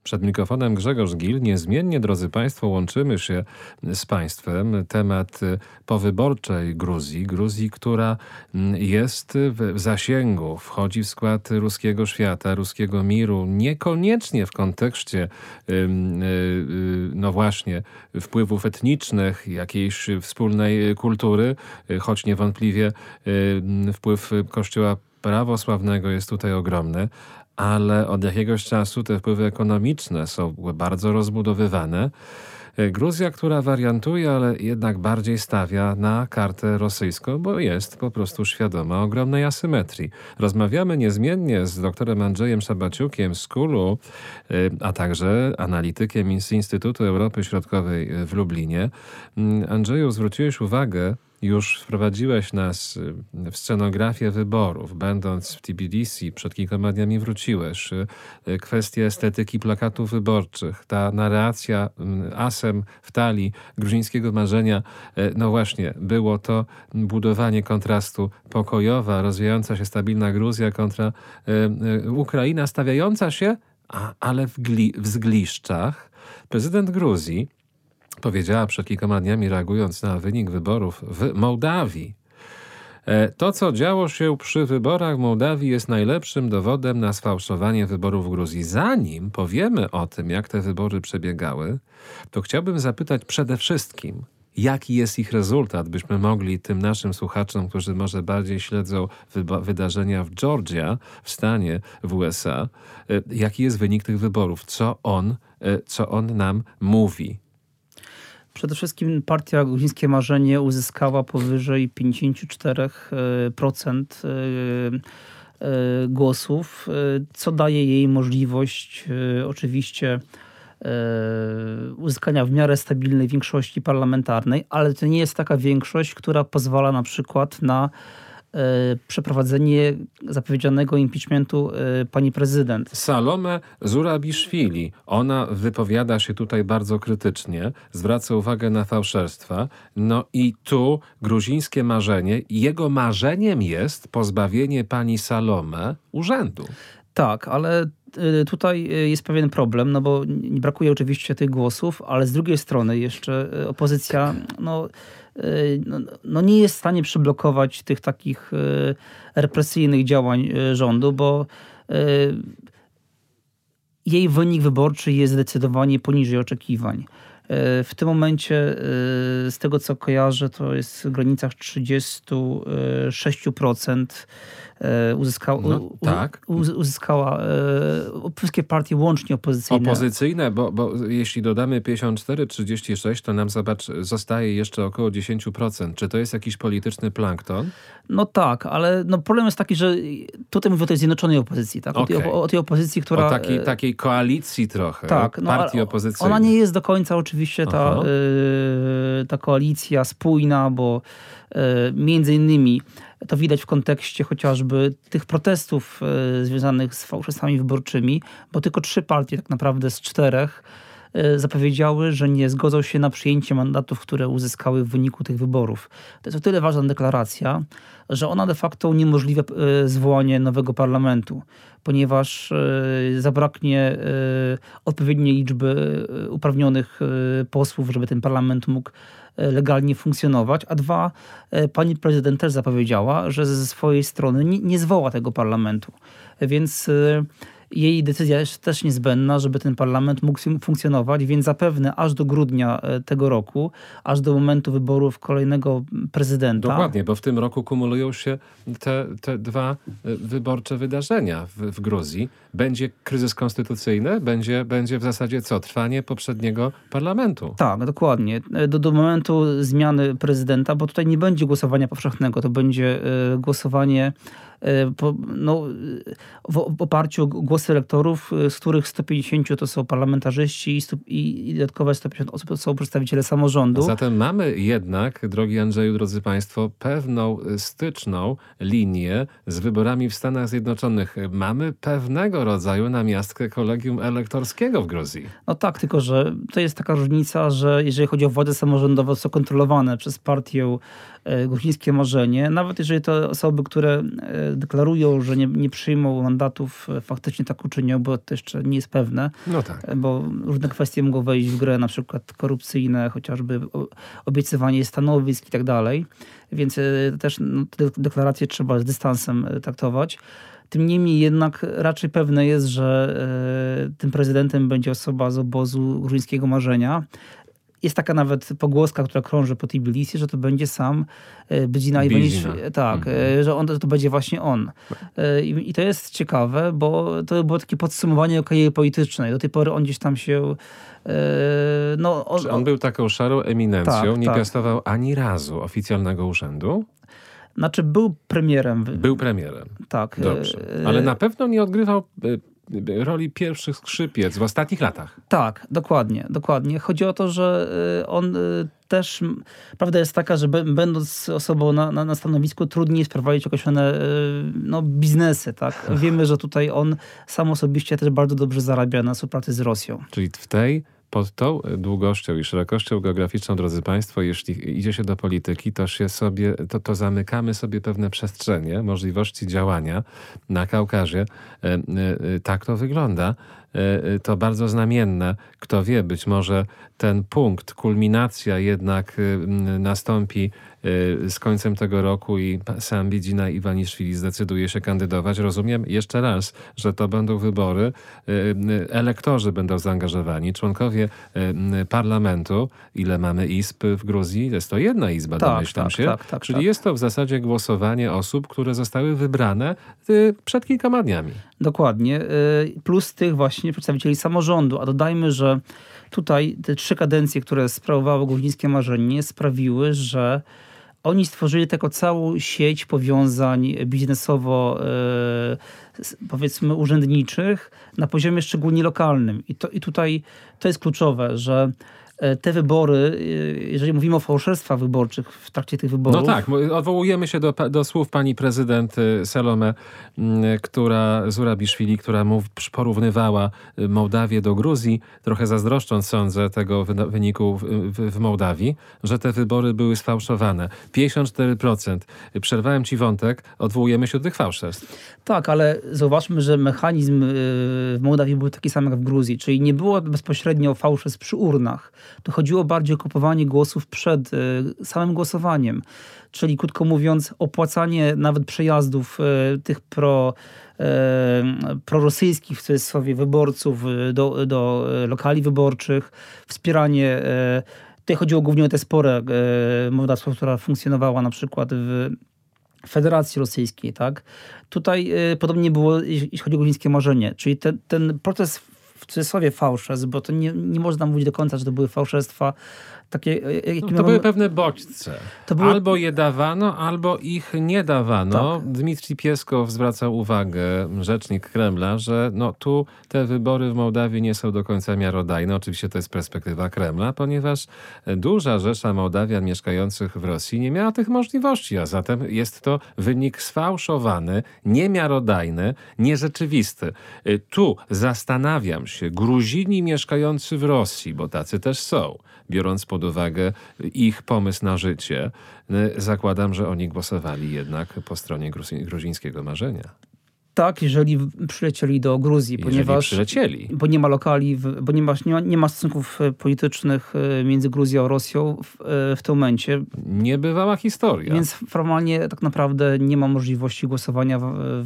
Przed mikrofonem Grzegorz Gil. Niezmiennie, drodzy Państwo, łączymy się z Państwem. Temat powyborczej Gruzji. Gruzji, która jest w zasięgu, wchodzi w skład ruskiego świata, ruskiego miru. Niekoniecznie w kontekście, no właśnie, wpływów etnicznych, jakiejś wspólnej kultury, choć niewątpliwie wpływ Kościoła prawosławnego jest tutaj ogromny, ale od jakiegoś czasu te wpływy ekonomiczne są bardzo rozbudowywane. Gruzja, która wariantuje, ale jednak bardziej stawia na kartę rosyjską, bo jest po prostu świadoma ogromnej asymetrii. Rozmawiamy niezmiennie z doktorem Andrzejem Szabaciukiem z KUL-u, a także analitykiem z Instytutu Europy Środkowej w Lublinie. Andrzeju, zwróciłeś uwagę, już wprowadziłeś nas w scenografię wyborów. Będąc w Tbilisi, przed kilkoma dniami wróciłeś. Kwestie estetyki plakatów wyborczych, ta narracja asem w talii gruzińskiego marzenia. No właśnie, było to budowanie kontrastu pokojowa, rozwijająca się stabilna Gruzja kontra Ukraina, stawiająca się, ale w zgliszczach. Prezydent Gruzji powiedziała przed kilkoma dniami, reagując na wynik wyborów w Mołdawii. To, co działo się przy wyborach w Mołdawii, jest najlepszym dowodem na sfałszowanie wyborów w Gruzji. Zanim powiemy o tym, jak te wybory przebiegały, to chciałbym zapytać przede wszystkim, jaki jest ich rezultat, byśmy mogli tym naszym słuchaczom, którzy może bardziej śledzą wydarzenia w Georgia, w stanie w USA, jaki jest wynik tych wyborów, co on nam mówi. Przede wszystkim partia Gruzińskie Marzenie uzyskała powyżej 54% głosów, co daje jej możliwość oczywiście uzyskania w miarę stabilnej większości parlamentarnej, ale to nie jest taka większość, która pozwala na przykład na przeprowadzenie zapowiedzianego impeachmentu pani prezydent. Salome Zurabiszwili. Ona wypowiada się tutaj bardzo krytycznie, zwraca uwagę na fałszerstwa. No i tu gruzińskie marzenie. Jego marzeniem jest pozbawienie pani Salome urzędu. Tak, ale tutaj jest pewien problem, no bo nie brakuje oczywiście tych głosów, ale z drugiej strony jeszcze opozycja nie jest w stanie przyblokować tych takich represyjnych działań rządu, bo jej wynik wyborczy jest zdecydowanie poniżej oczekiwań. W tym momencie, z tego co kojarzę, to jest w granicach 36% uzyskała wszystkie partie łącznie opozycyjne. Opozycyjne, bo jeśli dodamy 54-36, to nam zostaje jeszcze około 10%. Czy to jest jakiś polityczny plankton? No tak, ale problem jest taki, że tutaj mówię o tej zjednoczonej opozycji. Tak? Okay. O tej opozycji, która... O takiej koalicji trochę. Tak, partii opozycyjnej. Ona nie jest do końca oczywiście ta koalicja spójna, bo między innymi to widać w kontekście chociażby tych protestów związanych z fałszerstwami wyborczymi, bo tylko 3 partie tak naprawdę z 4 zapowiedziały, że nie zgodzą się na przyjęcie mandatów, które uzyskały w wyniku tych wyborów. To jest o tyle ważna deklaracja, że ona de facto uniemożliwia zwołanie nowego parlamentu, ponieważ zabraknie odpowiedniej liczby uprawnionych posłów, żeby ten parlament mógł legalnie funkcjonować, a 2, pani prezydent też zapowiedziała, że ze swojej strony nie zwoła tego parlamentu. Więc jej decyzja jest też niezbędna, żeby ten parlament mógł funkcjonować, więc zapewne aż do grudnia tego roku, aż do momentu wyborów kolejnego prezydenta. Dokładnie, bo w tym roku kumulują się te 2 wyborcze wydarzenia w Gruzji. Będzie kryzys konstytucyjny? Będzie w zasadzie trwanie poprzedniego parlamentu. Tak, dokładnie. Do momentu zmiany prezydenta, bo tutaj nie będzie głosowania powszechnego, to będzie głosowanie w oparciu o głosy elektorów, z których 150 to są parlamentarzyści i dodatkowe 150 osób to są przedstawiciele samorządu. Zatem mamy jednak, drogi Andrzeju, drodzy Państwo, pewną styczną linię z wyborami w Stanach Zjednoczonych. Mamy pewnego rodzaju namiastkę kolegium elektorskiego w Gruzji. No tak, tylko że to jest taka różnica, że jeżeli chodzi o władze samorządowe, są kontrolowane przez partię Gruzińskie Marzenie, nawet jeżeli to osoby, które deklarują, że nie przyjmą mandatów, faktycznie tak uczynią, bo to jeszcze nie jest pewne. No tak. Bo różne kwestie mogą wejść w grę, na przykład korupcyjne, chociażby obiecywanie stanowisk i tak dalej. Więc też te deklaracje trzeba z dystansem traktować. Tym niemniej jednak raczej pewne jest, że tym prezydentem będzie osoba z obozu gruzińskiego marzenia. Jest taka nawet pogłoska, która krąży po Tbilisi, że to będzie sam Bidzina Iwaniszwili. Tak, że to będzie właśnie on. I to jest ciekawe, bo to było takie podsumowanie kariery politycznej. Do tej pory on gdzieś tam się... On był taką szarą eminencją, tak, nie piastował ani razu oficjalnego urzędu? Znaczy był premierem. Był premierem. Tak. Dobrze. Ale na pewno nie odgrywał roli pierwszych skrzypiec w ostatnich latach. Tak, dokładnie. Chodzi o to, że on też... Prawda jest taka, że będąc osobą na stanowisku trudniej jest prowadzić określone biznesy. Tak? Wiemy, że tutaj on sam osobiście też bardzo dobrze zarabia na współpracy z Rosją. Czyli pod tą długością i szerokością geograficzną, drodzy Państwo, jeśli idzie się do polityki, to zamykamy sobie pewne przestrzenie, możliwości działania na Kaukazie. Tak to wygląda. To bardzo znamienne. Kto wie, być może ten punkt, kulminacja jednak nastąpi z końcem tego roku i sam Bidzina Iwaniszwili zdecyduje się kandydować. Rozumiem jeszcze raz, że to będą wybory, elektorzy będą zaangażowani, członkowie parlamentu. Ile mamy izb w Gruzji? Jest to jedna izba, domyślam się. Tak, Czyli jest to w zasadzie głosowanie osób, które zostały wybrane przed kilkoma dniami. Dokładnie. Plus tych właśnie przedstawicieli samorządu. A dodajmy, że tutaj te 3 kadencje, które sprawowało gruzińskie marzenie, sprawiły, że oni stworzyli taką całą sieć powiązań biznesowo, powiedzmy, urzędniczych na poziomie szczególnie lokalnym. I tutaj to jest kluczowe, że te wybory, jeżeli mówimy o fałszerstwach wyborczych w trakcie tych wyborów... No tak, odwołujemy się do słów pani prezydent Salome Zurabiszwili, która porównywała Mołdawię do Gruzji, trochę zazdroszcząc, sądzę, tego wyniku w Mołdawii, że te wybory były sfałszowane. 54%. Przerwałem ci wątek, odwołujemy się do tych fałszerstw. Tak, ale zauważmy, że mechanizm w Mołdawii był taki sam jak w Gruzji, czyli nie było bezpośrednio fałszerstw przy urnach. To chodziło bardziej o kupowanie głosów przed samym głosowaniem. Czyli krótko mówiąc, opłacanie nawet przejazdów tych prorosyjskich w cudzysłowie wyborców do lokali wyborczych, wspieranie... Tutaj chodziło głównie o tę sporę mołdawską, która funkcjonowała na przykład w Federacji Rosyjskiej. Tak? Tutaj podobnie było, jeśli chodzi o gruzińskie marzenie. Czyli ten proces w cudzysłowie fałszerstw, bo to nie można mówić do końca, że to były fałszerstwa takie... były pewne bodźce. Albo je dawano, albo ich nie dawano. Tak. Dmitrij Pieskow zwracał uwagę, rzecznik Kremla, że tu te wybory w Mołdawii nie są do końca miarodajne. Oczywiście to jest perspektywa Kremla, ponieważ duża rzesza Mołdawian mieszkających w Rosji nie miała tych możliwości, a zatem jest to wynik sfałszowany, niemiarodajny, nierzeczywisty. Tu zastanawiam się, Gruzini mieszkający w Rosji, bo tacy też są, biorąc pod uwagę ich pomysł na życie, zakładam, że oni głosowali jednak po stronie gruzińskiego marzenia. Tak, jeżeli przylecieli do Gruzji, bo nie ma lokali, bo nie ma stosunków politycznych między Gruzją a Rosją w tym momencie. Niebywała historia. Więc formalnie tak naprawdę nie ma możliwości głosowania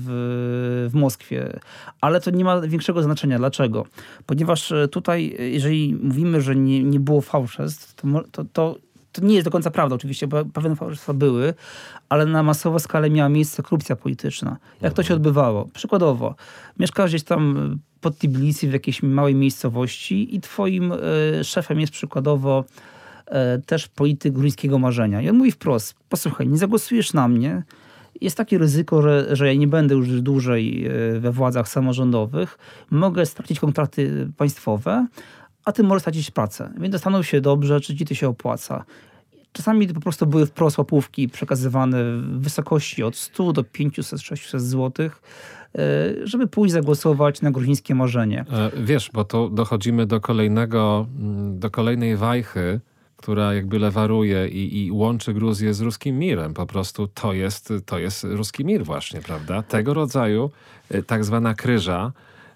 w Moskwie. Ale to nie ma większego znaczenia. Dlaczego? Ponieważ tutaj, jeżeli mówimy, że nie było fałszerstw, to nie jest do końca prawda oczywiście, bo pewne fałszerstwa były, ale na masową skalę miała miejsce korupcja polityczna. Jak to się odbywało? Przykładowo, mieszkasz gdzieś tam pod Tbilisi w jakiejś małej miejscowości i twoim szefem jest przykładowo też polityk gruzińskiego marzenia. I on mówi wprost, posłuchaj, nie zagłosujesz na mnie, jest takie ryzyko, że ja nie będę już dłużej we władzach samorządowych, mogę stracić kontrakty państwowe, a ty możesz stracić pracę. Więc zastanów się dobrze, czy ci to się opłaca. Czasami po prostu były wprost łapówki przekazywane w wysokości od 100 do 500-600 złotych, żeby pójść zagłosować na gruzińskie marzenie. Wiesz, bo to dochodzimy do kolejnej wajchy, która jakby lewaruje i łączy Gruzję z ruskim mirem. Po prostu to jest ruski mir właśnie, prawda? Tego rodzaju tak zwana kryża,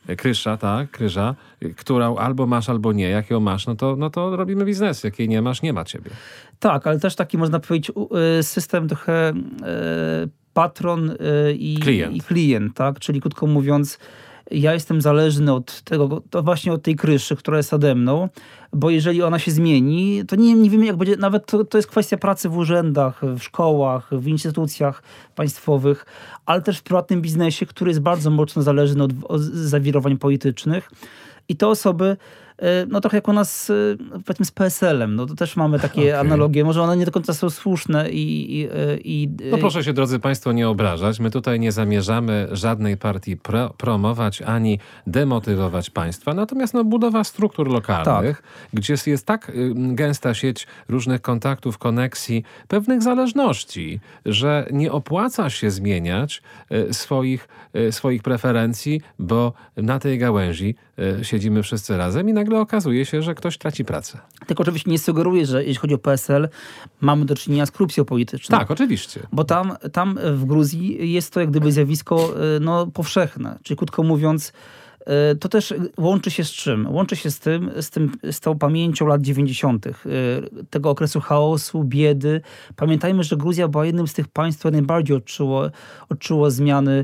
którą albo masz, albo nie. Jak ją masz, no to robimy biznes. Jak jej nie masz, nie ma ciebie. Tak, ale też taki, można powiedzieć, system trochę patron i klient, tak? Czyli krótko mówiąc, ja jestem zależny od tego, to właśnie od tej kryszy, która jest nade mną, bo jeżeli ona się zmieni, to nie wiemy, jak będzie, nawet to jest kwestia pracy w urzędach, w szkołach, w instytucjach państwowych, ale też w prywatnym biznesie, który jest bardzo mocno zależny od zawirowań politycznych. I te osoby, no trochę jak u nas, powiedzmy, z PSL-em, no to też mamy takie analogie, może one nie do końca są słuszne No proszę się, drodzy państwo, nie obrażać. My tutaj nie zamierzamy żadnej partii promować, ani demotywować państwa. Natomiast budowa struktur lokalnych, gdzie jest tak gęsta sieć różnych kontaktów, koneksji, pewnych zależności, że nie opłaca się zmieniać swoich preferencji, bo na tej gałęzi siedzimy wszyscy razem i nagle okazuje się, że ktoś traci pracę. Tylko oczywiście nie sugeruję, że jeśli chodzi o PSL, mamy do czynienia z korupcją polityczną. Tak, oczywiście. Bo tam w Gruzji jest to jak gdyby zjawisko powszechne. Czyli krótko mówiąc, to też łączy się z czym? Łączy się z tą pamięcią lat 90., tego okresu chaosu, biedy. Pamiętajmy, że Gruzja była jednym z tych państw, które najbardziej odczuło zmiany,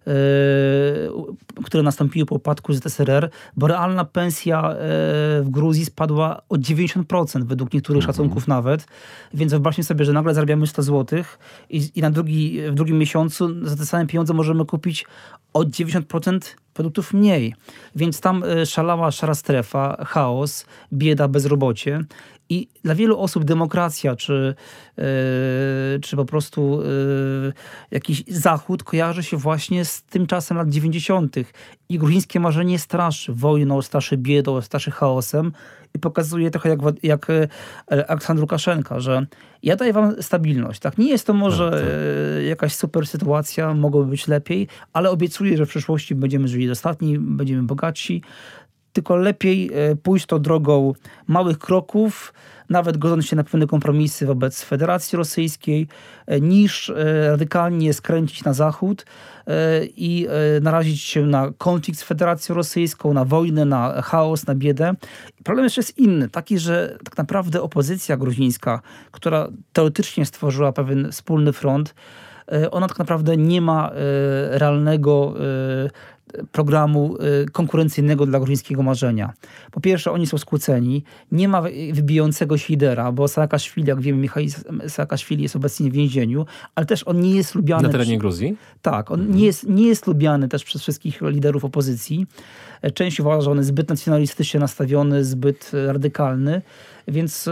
które nastąpiły po upadku ZSRR, bo realna pensja w Gruzji spadła o 90% według niektórych szacunków nawet. Więc wyobraźmy sobie, że nagle zarabiamy 100 zł i w drugim miesiącu za te same pieniądze możemy kupić o 90% produktów mniej. Więc tam szalała szara strefa, chaos, bieda, bezrobocie. I dla wielu osób demokracja, czy po prostu jakiś Zachód kojarzy się właśnie z tym czasem lat 90. I gruzińskie marzenie straszy wojną, straszy biedą, straszy chaosem i pokazuje trochę jak Aleksandr Łukaszenka, że ja daję wam stabilność. Tak? Nie jest to może jakaś super sytuacja, mogłoby być lepiej, ale obiecuję, że w przyszłości będziemy żyli dostatni, będziemy bogatsi. Tylko lepiej pójść tą drogą małych kroków, nawet godząc się na pewne kompromisy wobec Federacji Rosyjskiej, niż radykalnie skręcić na zachód i narazić się na konflikt z Federacją Rosyjską, na wojnę, na chaos, na biedę. Problem jeszcze jest inny, taki, że tak naprawdę opozycja gruzińska, która teoretycznie stworzyła pewien wspólny front, ona tak naprawdę nie ma realnego programu konkurencyjnego dla gruzińskiego marzenia. Po pierwsze, oni są skłóceni, nie ma wybijającego się lidera, bo Saakaszwili, jak wiemy, Michał Saakaszwili jest obecnie w więzieniu, ale też on nie jest lubiany. Na terenie Gruzji? Tak, on nie jest lubiany też przez wszystkich liderów opozycji. Część uważa, że on jest zbyt nacjonalistycznie nastawiony, zbyt radykalny, więc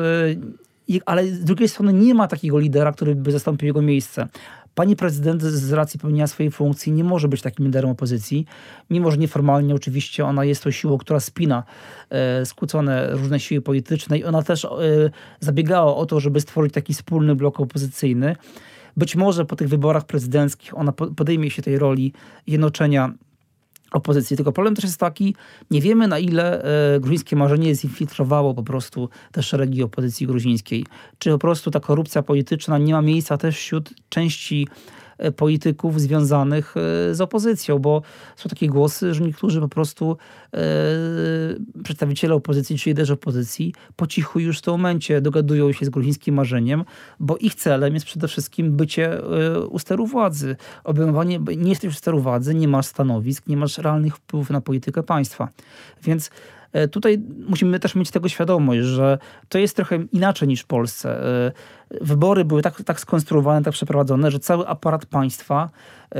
ale z drugiej strony nie ma takiego lidera, który by zastąpił jego miejsce. Pani prezydent z racji pełnienia swojej funkcji nie może być takim liderem opozycji, mimo że nieformalnie oczywiście ona jest tą siłą, która spina skłócone różne siły polityczne i ona też zabiegała o to, żeby stworzyć taki wspólny blok opozycyjny. Być może po tych wyborach prezydenckich ona podejmie się tej roli jednoczenia opozycji. Tylko problem też jest taki, nie wiemy na ile gruzińskie marzenie zinfiltrowało po prostu te szeregi opozycji gruzińskiej. Czy po prostu ta korupcja polityczna nie ma miejsca też wśród części polityków związanych z opozycją, bo są takie głosy, że niektórzy po prostu przedstawiciele opozycji czy liderzy opozycji po cichu już w tym momencie dogadują się z gruzińskim marzeniem, bo ich celem jest przede wszystkim bycie u steru władzy. Obejmowanie, nie jesteś u steru władzy, nie masz stanowisk, nie masz realnych wpływów na politykę państwa. Więc tutaj musimy też mieć tego świadomość, że to jest trochę inaczej niż w Polsce. Wybory były tak skonstruowane, tak przeprowadzone, że cały aparat państwa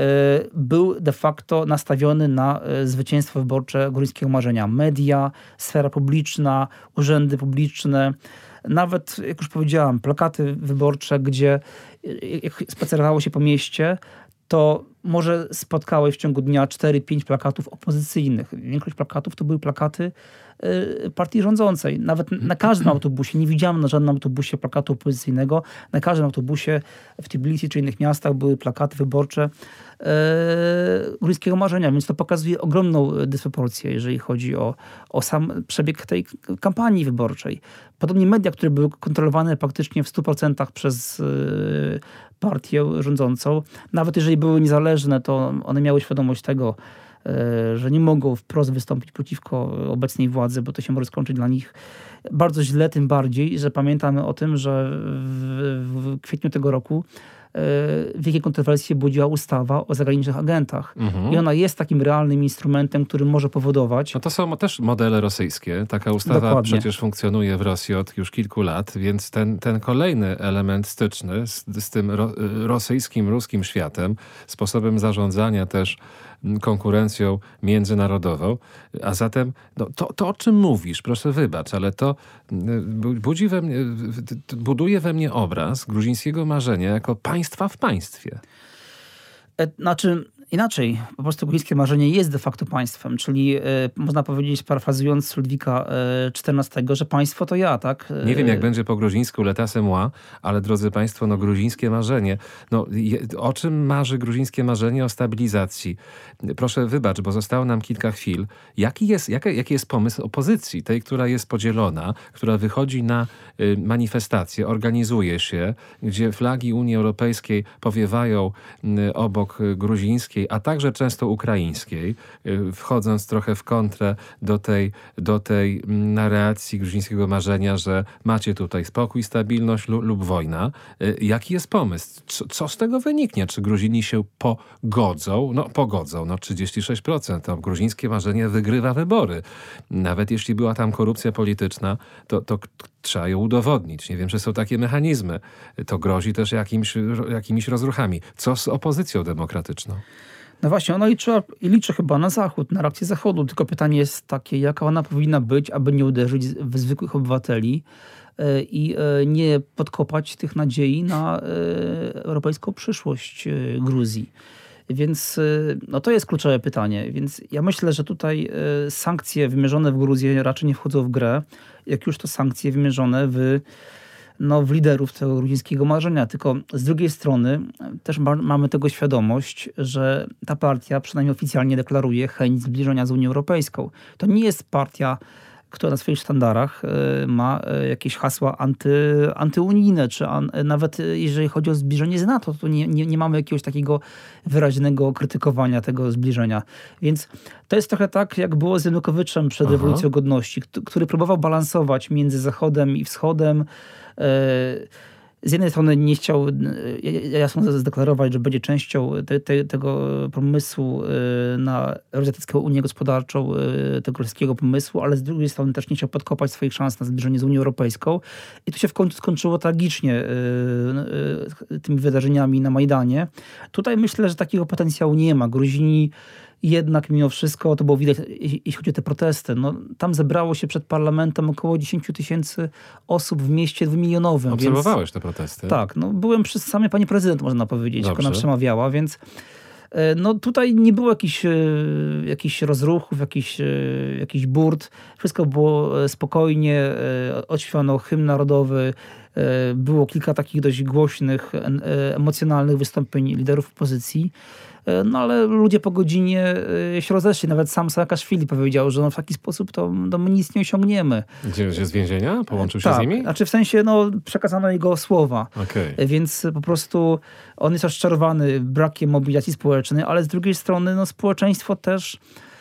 był de facto nastawiony na zwycięstwo wyborcze gruzińskiego marzenia. Media, sfera publiczna, urzędy publiczne, nawet, jak już powiedziałam, plakaty wyborcze, gdzie jak spacerowało się po mieście, to może spotkałeś w ciągu dnia 4-5 plakatów opozycyjnych. Większość plakatów to były plakaty partii rządzącej. Nawet na każdym autobusie, nie widziałem na żadnym autobusie plakatu opozycyjnego, na każdym autobusie w Tbilisi czy innych miastach były plakaty wyborcze gruzińskiego marzenia, więc to pokazuje ogromną dysproporcję, jeżeli chodzi o sam przebieg tej kampanii wyborczej. Podobnie media, które były kontrolowane praktycznie w 100% przez partię rządzącą, nawet jeżeli były niezależne, to one miały świadomość tego, że nie mogą wprost wystąpić przeciwko obecnej władzy, bo to się może skończyć dla nich bardzo źle, tym bardziej, że pamiętamy o tym, że w kwietniu tego roku wielkie kontrowersje budziła ustawa o zagranicznych agentach. I ona jest takim realnym instrumentem, który może powodować... No to są też modele rosyjskie. Taka ustawa Dokładnie. przecież funkcjonuje w Rosji od już kilku lat, więc ten kolejny element styczny z tym rosyjskim, ruskim światem, sposobem zarządzania też konkurencją międzynarodową. A zatem to o czym mówisz, proszę wybacz, ale to buduje we mnie obraz gruzińskiego marzenia jako państwa w państwie. Znaczy inaczej, po prostu gruzińskie marzenie jest de facto państwem, czyli można powiedzieć, parafrazując Ludwika XIV, że państwo to ja, tak? Nie wiem, jak będzie po gruzińsku l'état c'est moi, ale drodzy państwo, gruzińskie marzenie. O czym marzy gruzińskie marzenie? O stabilizacji. Proszę wybacz, bo zostało nam kilka chwil. Jaki jest pomysł opozycji, tej, która jest podzielona, która wychodzi na manifestacje, organizuje się, gdzie flagi Unii Europejskiej powiewają obok gruzińskiej, a także często ukraińskiej, wchodząc trochę w kontrę do tej narracji gruzińskiego marzenia, że macie tutaj spokój, stabilność lub wojna. Jaki jest pomysł? Co z tego wyniknie? Czy Gruzini się pogodzą? Pogodzą. 36%. To gruzińskie marzenie wygrywa wybory. Nawet jeśli była tam korupcja polityczna, to trzeba ją udowodnić. Nie wiem, czy są takie mechanizmy. To grozi też jakimiś rozruchami. Co z opozycją demokratyczną? No właśnie, ona liczy chyba na Zachód, na reakcję Zachodu. Tylko pytanie jest takie, jaka ona powinna być, aby nie uderzyć w zwykłych obywateli i nie podkopać tych nadziei na europejską przyszłość Gruzji. Więc to jest kluczowe pytanie. Więc ja myślę, że tutaj sankcje wymierzone w Gruzję raczej nie wchodzą w grę, jak już to sankcje wymierzone w liderów tego gruzińskiego marzenia. Tylko z drugiej strony też mamy tego świadomość, że ta partia przynajmniej oficjalnie deklaruje chęć zbliżenia z Unią Europejską. To nie jest partia, która na swoich sztandarach ma jakieś hasła antyunijne, czy nawet jeżeli chodzi o zbliżenie z NATO, to nie mamy jakiegoś takiego wyraźnego krytykowania tego zbliżenia. Więc to jest trochę tak, jak było z Janukowiczem przed rewolucją godności, który próbował balansować między Zachodem i Wschodem. Z jednej strony nie chciał jasno zdeklarować, że będzie częścią tego pomysłu na Euroazjatycką Unię Gospodarczą, tego rosyjskiego pomysłu, ale z drugiej strony też nie chciał podkopać swoich szans na zbliżenie z Unią Europejską. I to się w końcu skończyło tragicznie tymi wydarzeniami na Majdanie. Tutaj myślę, że takiego potencjału nie ma. Gruzini jednak mimo wszystko, to było widać, jeśli chodzi o te protesty, tam zebrało się przed parlamentem około 10 000 osób w mieście 2-milionowym. Obserwowałeś te protesty? Tak, byłem przy samej pani prezydent, można powiedzieć, jak ona przemawiała, więc tutaj nie było jakichś rozruchów, jakichś burt. Wszystko było spokojnie, odśpiewano hymn narodowy, było kilka takich dość głośnych, emocjonalnych wystąpień liderów opozycji. Ale ludzie po godzinie się rozeszli. Nawet sam Saakaszwili powiedział, że w taki sposób to my nic nie osiągniemy. Gdzie z więzienia? Połączył się z nimi? Znaczy w sensie przekazano jego słowa. Okay. Więc po prostu on jest rozczarowany brakiem mobilizacji społecznej, ale z drugiej strony społeczeństwo też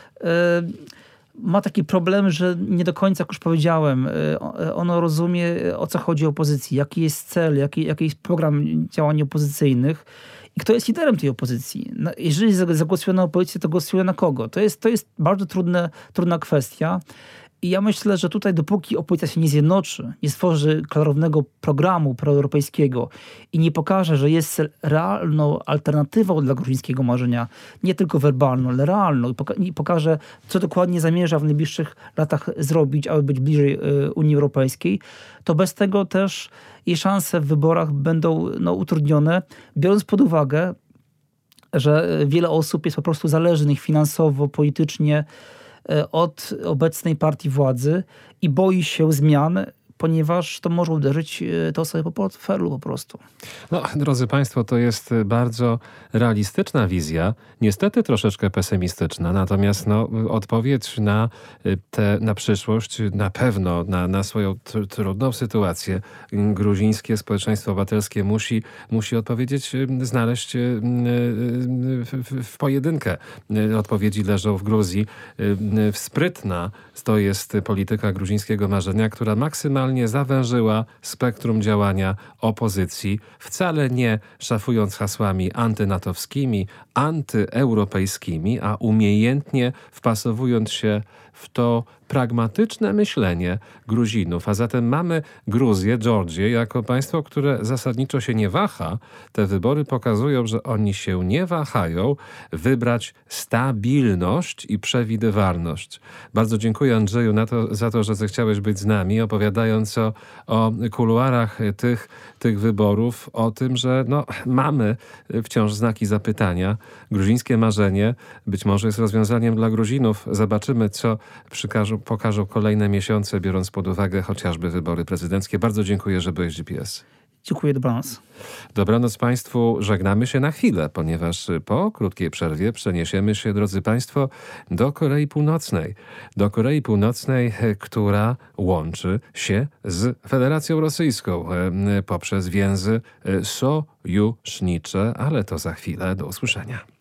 ma taki problem, że nie do końca, jak już powiedziałem, ono rozumie, o co chodzi o opozycji, jaki jest cel, jaki jest program działań opozycyjnych. I kto jest liderem tej opozycji? Jeżeli zagłosuje na opozycję, to głosuje na kogo? To jest bardzo trudna kwestia. I ja myślę, że tutaj dopóki opozycja się nie zjednoczy, nie stworzy klarownego programu proeuropejskiego i nie pokaże, że jest realną alternatywą dla gruzińskiego marzenia, nie tylko werbalną, ale realną, i pokaże, co dokładnie zamierza w najbliższych latach zrobić, aby być bliżej Unii Europejskiej, to bez tego też jej szanse w wyborach będą utrudnione, biorąc pod uwagę, że wiele osób jest po prostu zależnych finansowo, politycznie od obecnej partii władzy i boi się zmian, ponieważ to może uderzyć te osoby po portfelu po prostu. No, drodzy Państwo, to jest bardzo realistyczna wizja, niestety troszeczkę pesymistyczna, natomiast odpowiedź na przyszłość, na pewno na swoją trudną sytuację gruzińskie społeczeństwo obywatelskie musi odpowiedzieć, znaleźć w pojedynkę. Odpowiedzi leżą w Gruzji. Sprytna to jest polityka gruzińskiego marzenia, która maksymalnie zawężyła spektrum działania opozycji, wcale nie szafując hasłami antynatowskimi, antyeuropejskimi, a umiejętnie wpasowując się w to pragmatyczne myślenie Gruzinów. A zatem mamy Gruzję, Georgię jako państwo, które zasadniczo się nie waha. Te wybory pokazują, że oni się nie wahają wybrać stabilność i przewidywalność. Bardzo dziękuję, Andrzeju, za to, że zechciałeś być z nami, opowiadając o kuluarach tych wyborów, o tym, że mamy wciąż znaki zapytania. Gruzińskie marzenie być może jest rozwiązaniem dla Gruzinów. Zobaczymy, co pokażą kolejne miesiące, biorąc pod uwagę chociażby wybory prezydenckie. Bardzo dziękuję, że byłeś GPS. Dziękuję, dobranoc. Dobranoc Państwu. Żegnamy się na chwilę, ponieważ po krótkiej przerwie przeniesiemy się, drodzy Państwo, do Korei Północnej. Do Korei Północnej, która łączy się z Federacją Rosyjską poprzez więzy sojusznicze, ale to za chwilę. Do usłyszenia.